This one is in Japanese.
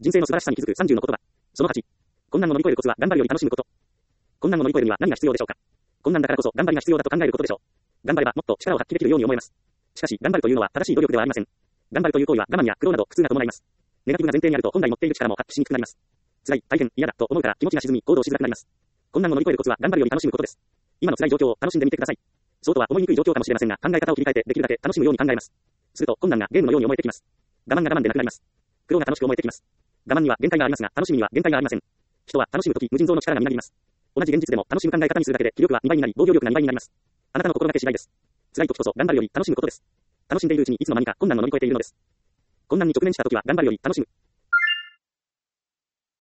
人生の素晴らしさに気づく30の言葉。その8。困難を乗り越えるコツは頑張るより楽しむこと。困難を乗り越えるには何が必要でしょうか。困難だからこそ頑張りが必要だと考えることでしょう。頑張ればもっと力を発揮できるように思えます。しかし頑張るというのは正しい努力ではありません。頑張るという行為は我慢や苦労など苦痛が伴います。ネガティブな前提にあると本来持っている力も発揮しにくくなります。辛い、大変、嫌だと思うから気持ちが沈み行動しづらくなります。困難を乗り越えるコツは頑張るより楽しむことです。今の辛い状況を楽しんでみてください。そうとは思いにくい状況かもしれませんが、考え方を切り替えてできるだけ楽しむように考えます。すると困難がゲームのように思えてきます。我慢が我慢でなくなります。苦労が楽しく思えてきます。我慢には限界がありますが、楽しみには限界がありません。人は楽しむとき無尽蔵の力がみなぎります。同じ現実でも楽しむ考え方にするだけで気力は2倍になり、防御力が2倍になります。あなたの心がけ次第です。辛いときこそ頑張るより楽しむことです。楽しんでいるうちにいつの間にか困難を乗り越えているのです。困難に直面したときは頑張るより楽しむ。